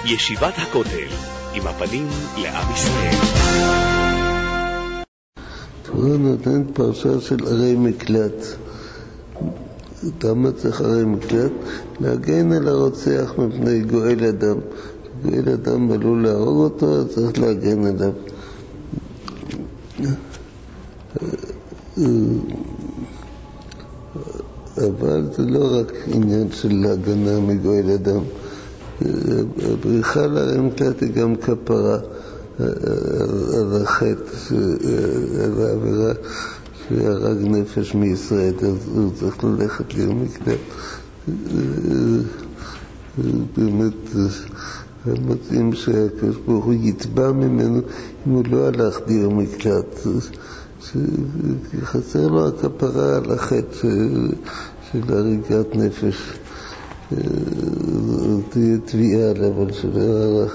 ישיבת הכותל, עם הפנים לעם ישראל. תורה נותנת פרשה של ערי מקלט. למה צריך ערי מקלט? להגן על הרוצח מפני גואל אדם. גואל אדם עלול להרוג אותו, אז צריך להגן עליו. אבל זה לא רק עניין של הגנה מגואל אדם. הבריחה לערי מקלט היא גם כפרה על החטא, על העבירה שהרג נפש מישראל, אז הוא צריך ללכת לעיר מקלט. באמת מוצאים שהקדוש ברוך הוא יתבע ממנו אם הוא לא הלך לעיר מקלט, שחסר לו הכפרה על החטא של הריגת נפש. תהיה תביעה עליו על שלא הלך.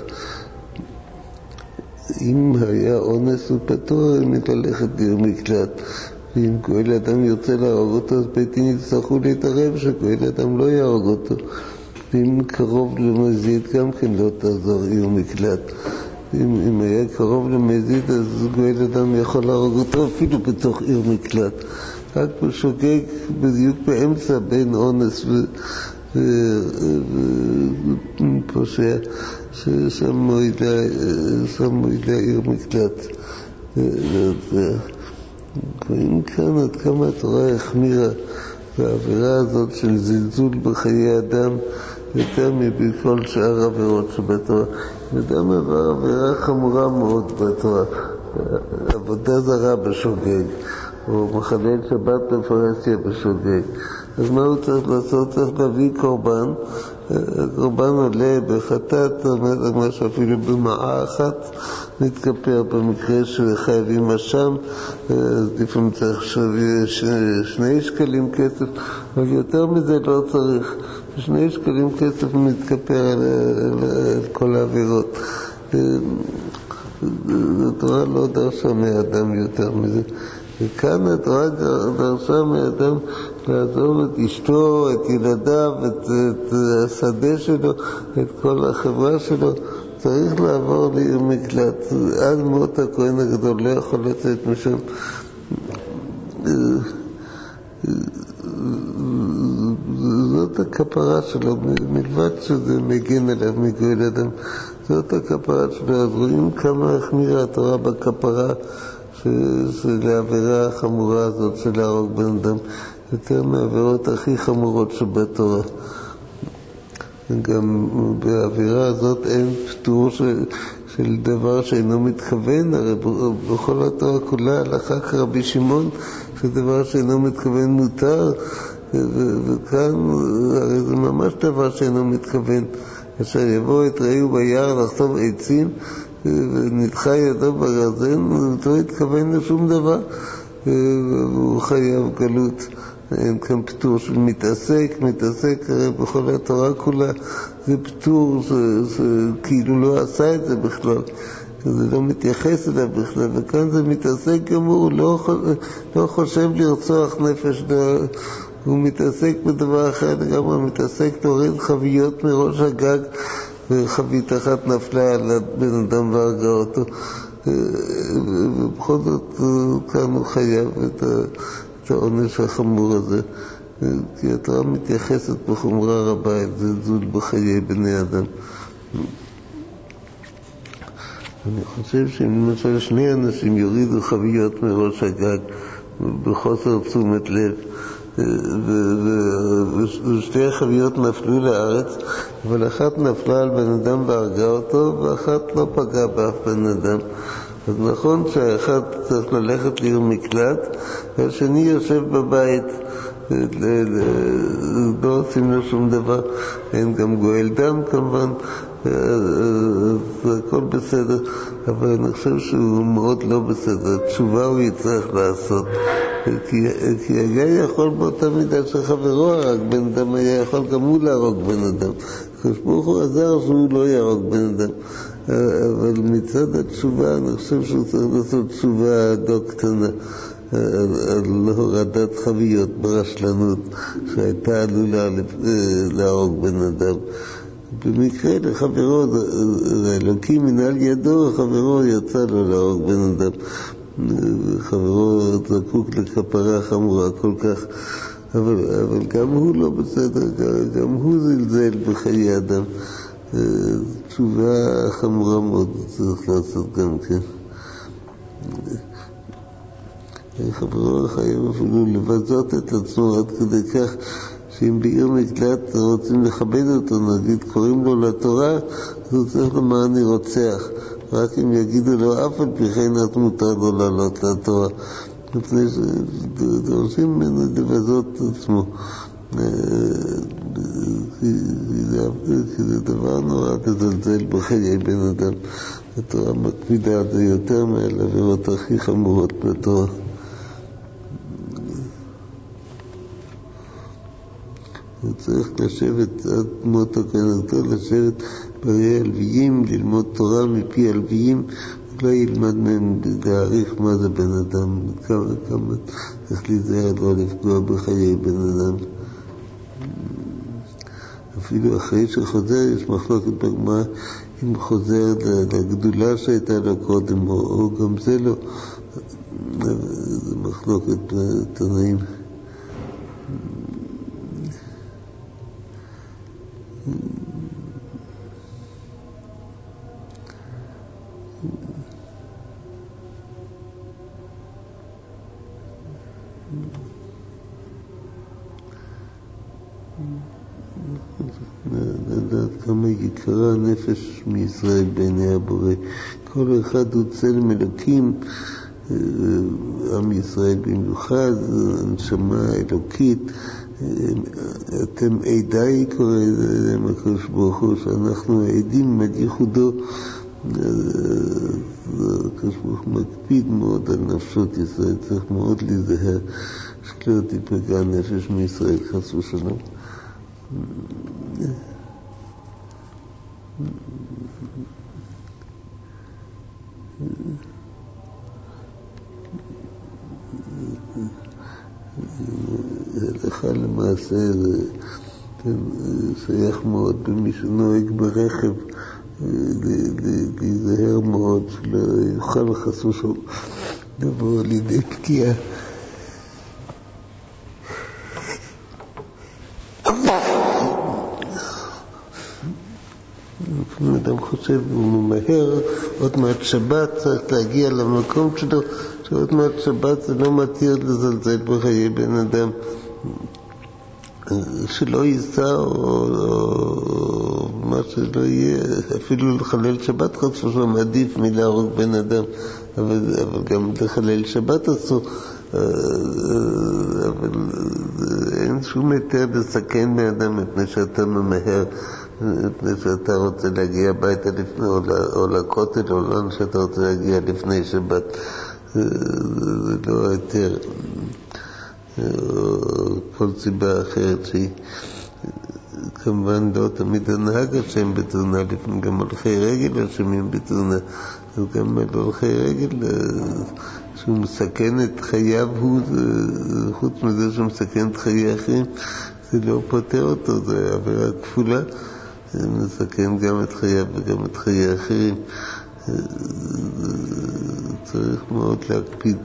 אם היה אונס הוא פטור מללכת לעיר מקלט, ואם גואל אדם ירצה להרוג אותו, אז בית דין יצטרכו להתערב שגואל אדם לא יהרוג אותו. ואם קרוב למזיד גם כן לא תעזור עיר מקלט. אם היה קרוב למזיד, אז גואל אדם יכול להרוג אותו אפילו בתוך עיר מקלט. רק בשוגג בדיוק באמצע בין אונס ופושע, ששם מועילה עיר מקלט. רואים כאן עד כמה התורה החמירה והעבירה הזאת של זלזול בחיי אדם יותר מבכל שאר עבירות שבתורה. אדם עבר עבירה חמורה מאוד בתורה, עבודה זרה בשוגג, או מחלל שבת בפרהסיה בשוגג. אז מה הוא צריך לעשות? צריך להביא קורבן. הקורבן עולה בחטאת, מה שאפילו במעה אחת מתכפר. במקרה שחייבים אשם, אז לפעמים צריך 2 שקלים כסף, אבל יותר מזה לא צריך. 2 שקלים כסף מתכפר על כל העבירות. התורה לא דרשה מאדם יותר מזה. וכאן התורה דרשה מאדם לעזוב את אשתו, את ילדיו, את השדה שלו, את כל החברה שלו. צריך לעבור לעיר מקלט. עד מות הכהן הגדול לא יכול לצאת משם. זאת הכפרה שלו, מלבד שזה מגן עליו מגואל אדם. זאת הכפרה שלו. אז רואים כמה החמירה התורה בכפרה של העבירה החמורה הזאת של להרוג בן אדם, יותר מהעבירות הכי חמורות שבתורה. גם בעבירה הזאת אין פטור של דבר שאינו מתכוון. הרי בכל התורה כולה הלכה כרבי שמעון שדבר שאינו מתכוון מותר, וכאן הרי זה ממש דבר שאינו מתכוון. אשר יבוא את רעהו ביער לחטוב עצים ונדחה ידו בגרזן, הוא לא התכוון לשום דבר, והוא חייב גלות. אין כאן פטור של מתעסק, הרי בכל התורה כולה זה פטור כאילו לא עשה את זה בכלל, זה לא מתייחס אליו בכלל, וכאן זה מתעסק גמור, הוא לא חושב לרצוח נפש, הוא מתעסק בדבר אחר לגמרי, מתעסק להוריד חביות מראש הגג, וחבית אחת נפלה על בן אדם והרגה אותו, ובכל זאת כאן הוא חייב את העונש החמור הזה, כי התורה מתייחסת בחומרה רבה את זלזול בחיי בני אדם. אני חושב שאם למשל 2 אנשים יורידו חביות מראש הגג בחוסר תשומת לב, ושתי החביות נפלו לארץ, אבל אחת נפלה על בן אדם והרגה אותו, ואחת לא פגעה באף בן אדם. אז נכון שהאחד צריך ללכת לעיר מקלט, והשני יושב בבית, לא עושים לו שום דבר, אין גם גואל דם כמובן, אז הכל בסדר, אבל אני חושב שהוא מאוד לא בסדר. תשובה הוא יצטרך לעשות, כי הגיא יכול באותה מידה שחברו הרג בן אדם, היה יכול גם הוא להרוג בן אדם. הקדוש ברוך הוא עזר שהוא לא יהרוג בן אדם, אבל מצד התשובה אני חושב שהוא צריך לעשות תשובה קטנה על הורדת חביות ברשלנות שהייתה עלולה להרוג בן אדם. במקרה לחברו, אלוקים מנהל ידו, חברו יצא לו להרוג בן אדם. חברו זקוק לכפרה חמורה כל כך, אבל גם הוא לא בסדר, גם הוא זלזל בחיי אדם. תשובה חמורה מאוד צריך לעשות גם כן. חברו חייב אפילו לבזות את עצמו עד כדי כך שאם בעיר מקלט רוצים לכבד אותו, נגיד קוראים לו לתורה, אז הוא צריך לומר אני רוצח. רק אם יגידו לו אף על פי כן אז מותר לו לעלות לתורה. לפני שדורשים ממנו לבזות את עצמו. כי זה דבר נורא לזלזל בחיי בן אדם. התורה מקפידה על זה יותר מעל העבירות הכי חמורות בתורה. הוא צריך לשבת עד מות הכהנתו, לשבת ברי הלוויים, ללמוד תורה מפי הלוויים, לא ילמד מהם להעריך מה זה בן אדם, כמה צריך להיזהר לא לפגוע בחיי בן אדם. אפילו אחרי שחוזר יש מחלוקת בגמרא אם חוזר לגדולה שהייתה לו קודם או גם זה לא, זה מחלוקת בתנאים. לדעת כמה יקרה הנפש מישראל בעיני הבורא. כל אחד הוא צלם אלוקים, עם ישראל במיוחד, הנשמה אלוקית. אתם עדיי קורא להם הקדוש ברוך הוא, שאנחנו עדים על ייחודו. הקדוש ברוך הוא מקפיד מאוד על נפשות ישראל, צריך מאוד להיזהר שלא תיפגע נפש מישראל חס ושלום. הלכה למעשה זה שייך מאוד במי שנוהג ברכב, להיזהר מאוד שלא יוכל חס ושלום לבוא לידי פגיעה. לפעמים אדם חושב, הוא ממהר, עוד מעט שבת צריך להגיע למקום שלו, שעוד מעט שבת זה לא מתיר לזלזל בחיי בן אדם. שלא ייסע או מה שלא יהיה, אפילו לחלל שבת חס ושלום עדיף מלהרוג בן אדם, אבל גם לחלל שבת אסור. אבל אין שום היתר לסכן בן אדם מפני שאתה ממהר, מפני שאתה רוצה להגיע הביתה לפני, או לכותל, או לאן שאתה רוצה להגיע לפני שבת. זה לא היתר, או כל סיבה אחרת שהיא. כמובן לא תמיד הנהג אשם בתאונה, לפעמים גם הולכי רגל אשמים בתאונה, וגם על הולכי רגל שהוא מסכן את חייו, חוץ מזה שהוא מסכן את חיי אחרים, זה לא פותר אותו, זה עבירה כפולה, זה מסכן גם את חייו וגם את חיי אחרים. צריך מאוד להקפיד.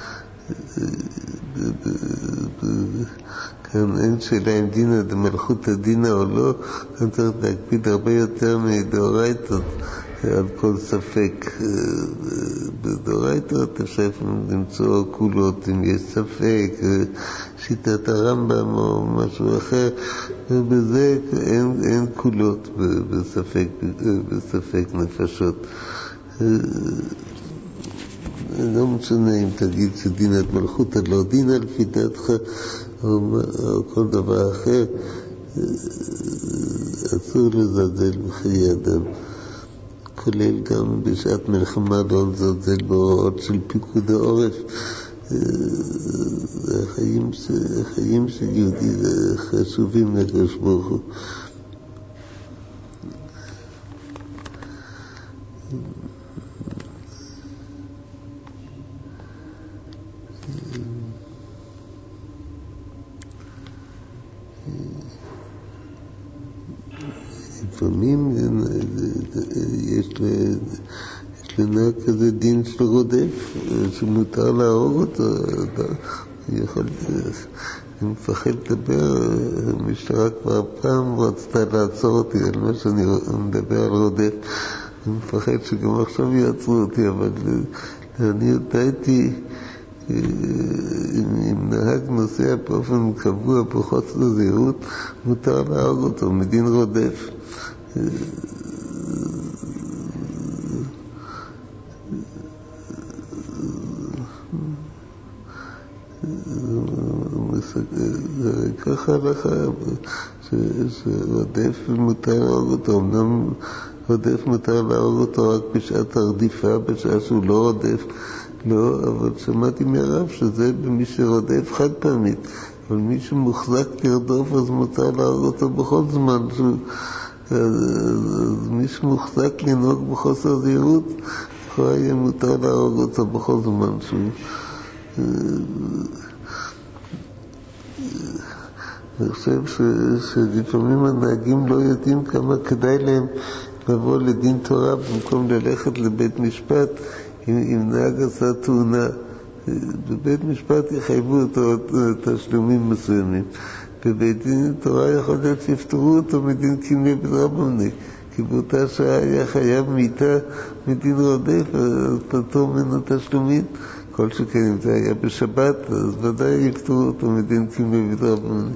כאן אין שאלה אם דינא דמלכותא דינא או לא, כאן צריך להקפיד הרבה יותר מדאורייתות על כל ספק. בדאורייתות אפשר למצוא קולות אם יש ספק, שיטת הרמב"ם או משהו אחר, ובזה אין קולות בספק נפשות. לא משנה אם תגיד שדינא דמלכותא לא דינא לפי דעתך או כל דבר אחר, אסור לזלזל בחיי אדם, כולל גם בשעת מלחמה לא לזלזל בהוראות של פיקוד העורף. החיים של יהודי חשובים לקדוש ברוך הוא. לפעמים יש לנהג כזה דין של רודף, שמותר להרוג אותו. יכול, אני מפחד לדבר, המשטרה כבר פעם רצתה לעצור אותי על מה שאני מדבר על רודף. אני מפחד שגם עכשיו יעצרו אותי, אבל אני הודעתי, אם נהג נוסע באופן קבוע בחוסר זהירות, מותר להרוג אותו מדין רודף. ככה לך שרודף מותר להרוג אותו. אמנם רודף מותר להרוג אותו רק בשעת הרדיפה, בשעה שהוא לא רודף, לא, אבל שמעתי מהרב שזה במי שרודף חד פעמית, אבל מי שמוחזק לרדוף אז מותר להרוג אותו בכל זמן. אז מי שמוחזק לנהוג בחוסר זהירות, יכול היה מותר להרוג אותו בכל זמן שהוא. אני חושב שלפעמים הנהגים לא יודעים כמה כדאי להם לבוא לדין תורה במקום ללכת לבית משפט. אם נהג עשה תאונה, בבית משפט יחייבו אותו תשלומים מסוימים. בבית דין תורה יכול להיות שיפטרו אותו מדין קימי בדרבני, כי באותה שעה היה חייב מיתה מדין רודף, אז פטור ממנו תשלומים. כל שכן אם זה היה בשבת, אז ודאי יפטרו אותו מדין קימי בדרבני.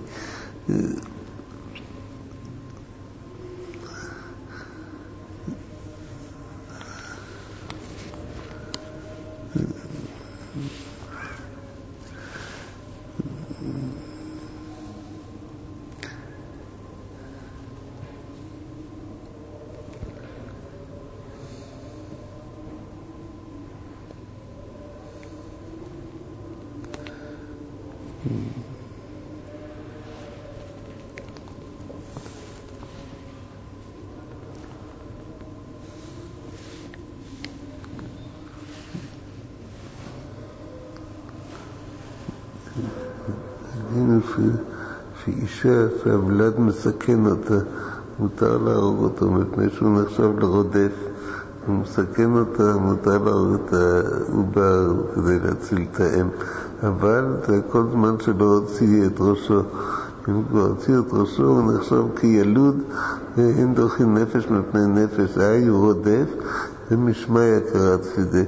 הבינו שאישה שהוולד מסכן אותה, מותר להרוג אותו מפני שהוא נחשב לרודף. הוא מסכן אותה, מותר להרוג את העובר כדי להציל את האם. אבל זה כל זמן שלא הוציא את ראשו. אם כבר הוציא את ראשו, הוא נחשב כילוד, ואין דוחים נפש מפני נפש. הוא רודף, זה משמעיה קראת לזה.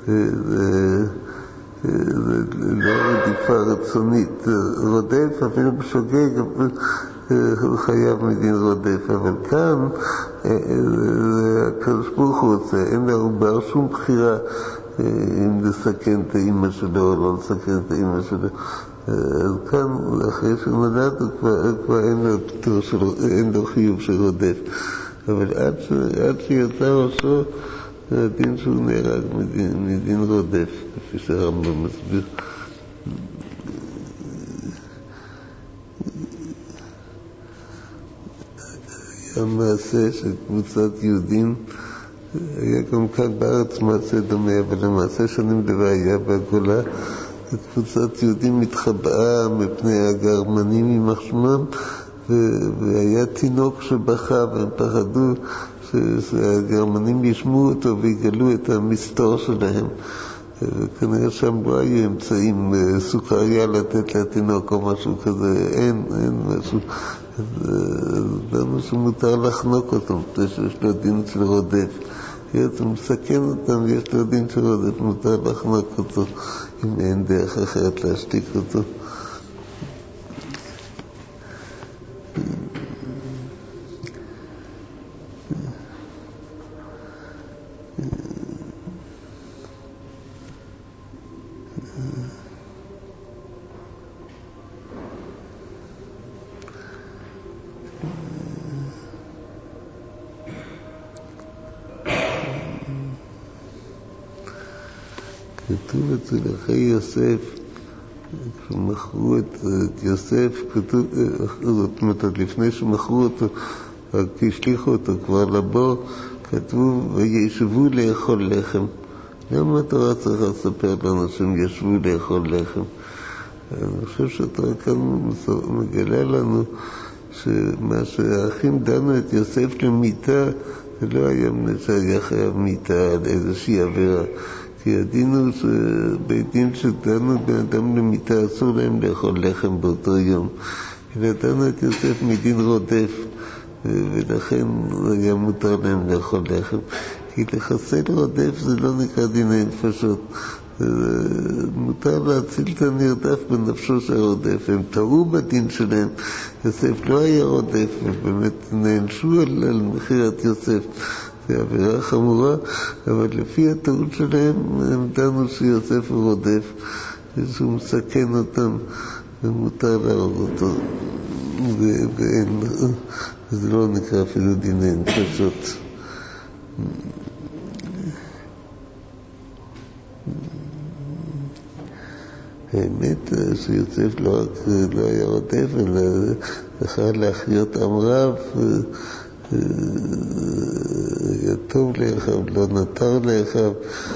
זה לא רדיפה רצונית. רודף, אפילו בשוגג, הוא חייב מדין רודף. אבל כאן, הקדוש ברוך הוא עושה, אין לעובר שום בחירה אם לסכן את האמא שלו או לא לסכן את האמא שלו. אז כאן, אחרי שנולד, כבר אין לו חיוב של רודף. אבל עד שיצא ראשו, הדין שהוא נהרג מדין רודף, כפי שהרמב"ם מסביר. היה מעשה של קבוצת יהודים, היה גם כאן בארץ מעשה דומה, אבל המעשה שאני מדבר היה בגולה. קבוצת יהודים התחבאה מפני הגרמנים יימח שמם, והיה תינוק שבכה, והם פחדו שהגרמנים ישמעו אותו ויגלו את המסתור שלהם. וכנראה שם לא היו אמצעים, סוכריה לתת לתינוק או משהו כזה, אין משהו. לנו שמותר לחנוק אותו, מפני שיש לו דין של רודף. אתה מסכן אותם ויש לו דין של רודף, מותר לחנוק אותו, אם אין דרך אחרת להשתיק אותו. כתוב אצל אחי יוסף, כשמכרו את יוסף, כתוב, זאת אומרת, לפני שמכרו אותו, רק השליחו אותו כבר לבור, כתוב, וישבו לאכול לחם. למה התורה צריכה לספר לנו שהם ישבו לאכול לחם? אני חושב שהתורה כאן מגלה לנו שמה שהאחים דנו את יוסף למיתה, זה לא היה שהיה חייב מיתה על איזושהי עבירה. כי הדין הוא שבית דין שדנו בן אדם למיתה אסור להם לאכול לחם באותו יום. אלא דנו את יוסף מדין רודף, ולכן היה מותר להם לאכול לחם. כי לחסל רודף זה לא נקרא דיני נפשות. מותר להציל את הנרדף בנפשו של הרודף. הם טעו בדין שלהם. יוסף לא היה רודף, ובאמת נענשו על מכירת יוסף. זה עבירה חמורה, אבל לפי הטעות שלהם הם דנו שיוסף הוא רודף, שהוא מסכן אותם ומותר להרוג אותו, וזה לא נקרא אפילו דיני נפשות. האמת שיוסף לא רק לא היה רודף, אלא זכה להחיות עם רב, היה טוב לאחיו, לא נותר לאחיו.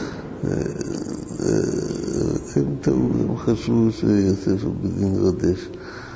הם טעו, הם חשבו שיוסף הוא בדין רודף.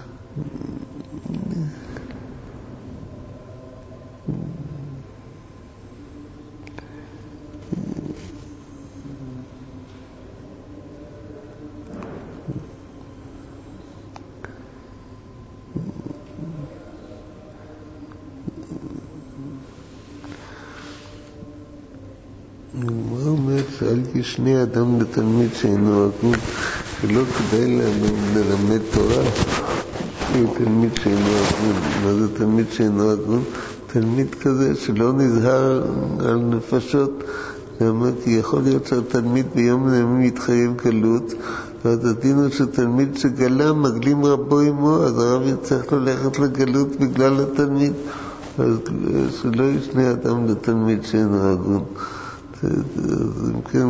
מה אומר שאל ישנה אדם לתלמיד שאינו הגון, שלא כדאי ללמד תורה לתלמיד שאינו הגון. מה זה תלמיד שאינו הגון? תלמיד כזה שלא נזהר על נפשות. למה? כי יכול להיות שהתלמיד ביום מן יתחייב גלות, ואז הדין הוא שתלמיד שגלה מגלים רבו עמו, אז הרב יצטרך ללכת לגלות בגלל התלמיד. אז שלא ישנה אדם לתלמיד שאינו הגון. אז אם כן,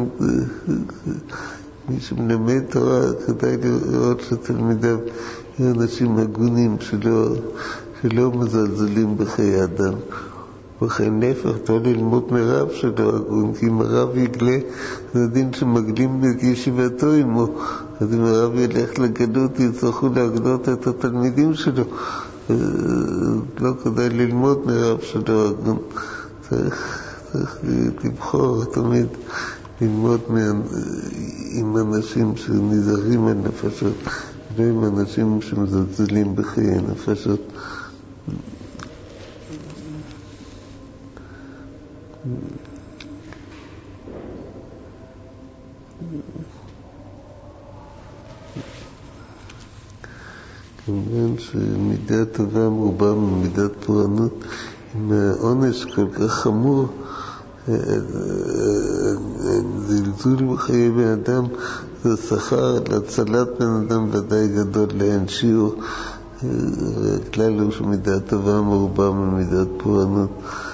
מי שמלמד תורה כדאי לראות שתלמידיו יהיו אנשים הגונים שלא מזלזלים בחיי אדם. וכן להפך, לא ללמוד מרב שלא הגון, כי אם הרב יגלה, זה דין שמגלים בישיבתו עמו. אז אם הרב ילך לגלות, יצטרכו להגלות את התלמידים שלו. לא כדאי ללמוד מרב שלא הגון. צריך לבחור תמיד ללמוד עם אנשים שנזהרים על נפשות, לא עם אנשים שמזלזלים בחיי נפשות. כמובן שמידה טובה מרובה ממידת פורענות. אם העונש כל כך חמור, זלזול בחיי בן אדם, זה שכר להצלת בן אדם ודאי גדול לאין שיעור. הכלל הוא שמידה טובה מרובה ממידת פורענות.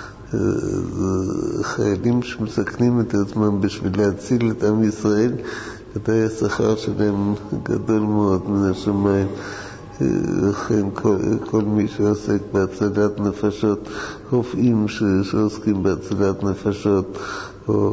חיילים שמסכנים את עצמם בשביל להציל את עם ישראל, ודאי השכר שלהם גדול מאוד מן השמיים. לכן כל מי שעוסק בהצלת נפשות, רופאים שעוסקים בהצלת נפשות, או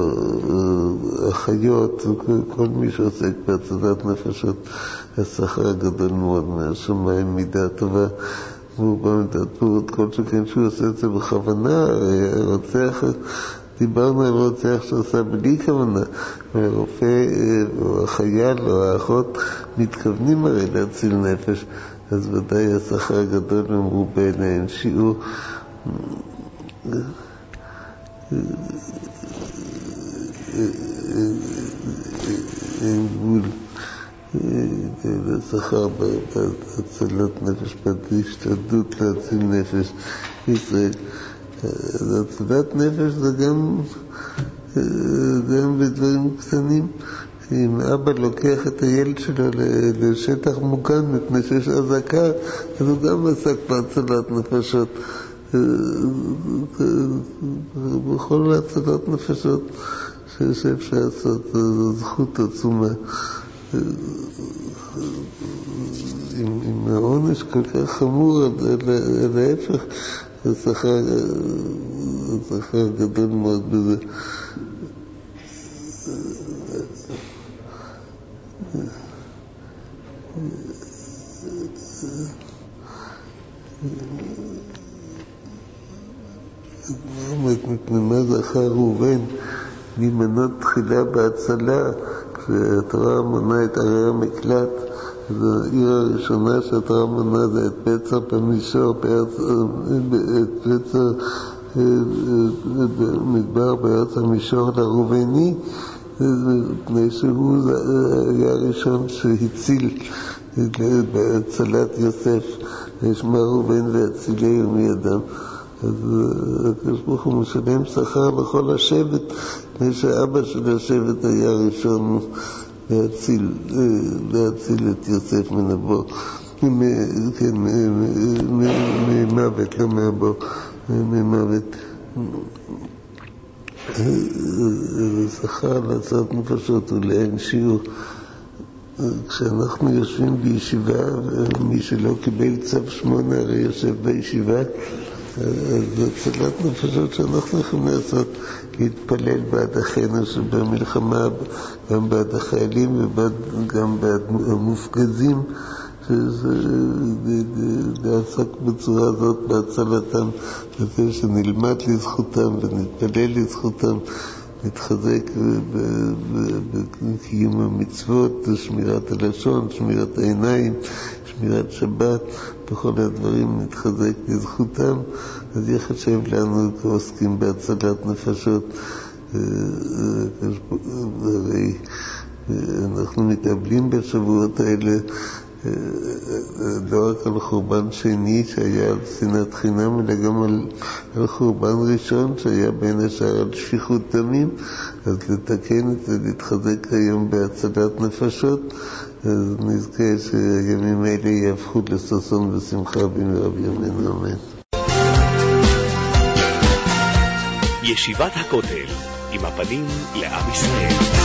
אחיות, כל מי שעוסק בהצלת נפשות, השכר גדול מאוד מהשמיים. מידה טובה ובמידת פורענות, כל שכן שהוא עושה את זה בכוונה. רוצח, דיברנו על רוצח שעושה בלי כוונה, והרופא או החייל או האחות מתכוונים הרי להציל נפש, אז ודאי השכר גדול ומרובה לאין שיעור. אין גבול לשכר בהצלת נפש, בהשתדלות להציל נפש ישראל. הצלת נפש זה גם בדברים קטנים. אם אבא לוקח את הילד שלו לשטח מוגן מפני שיש אזעקה, אז הוא גם עסק בהצלת נפשות. בכל הצלת נפשות שאפשר לעשות, זו זכות עצומה. אם העונש כל כך חמור, להפך, השכר גדול מאוד בזה. מפני מה זכה ראובן להימנות תחילה בהצלה, כשהתורה מונה את ערי המקלט. אז העיר הראשונה שהתורה מונה זה את פצר במישור, את פצר במדבר בארץ המישור לראובני, מפני שהוא היה הראשון שהציל בהצלת יוסף, שמה ראובן והצילי מידם. אז הקדוש ברוך הוא משלם שכר לכל השבט, מפני שאבא של השבט היה הראשון להציל את יוסף מנבוא, ממוות, לא מהבוא, ממוות. שכר לעשות נפשות ולאין שיעור. כשאנחנו יושבים בישיבה, מי שלא קיבל צו 8 הרי יושב בישיבה, אז הצלת נפשות שאנחנו יכולים לעשות, להתפלל בעד אחינו שבמלחמה, גם בעד החיילים וגם בעד המופגזים, לעסוק בצורה הזאת בהצלתם, בזה שנלמד לזכותם ונתפלל לזכותם, נתחזק בקיום המצוות, שמירת הלשון, שמירת העיניים, שמירת שבת, בכל הדברים נתחזק לזכותם. אז יחשב לנו כעוסקים בהצלת נפשות. הרי אנחנו מתאבלים בשבועות האלה לא רק על חורבן שני שהיה על שנאת חינם, אלא גם על חורבן ראשון שהיה בין השאר על שפיכות דמים. אז לתקן את זה, להתחזק היום בהצלת נפשות, אז נזכה שהימים האלה יהפכו לששון ושמחה במהרה בימינו אמן. ישיבת הכותל עם הפנים לעם ישראל.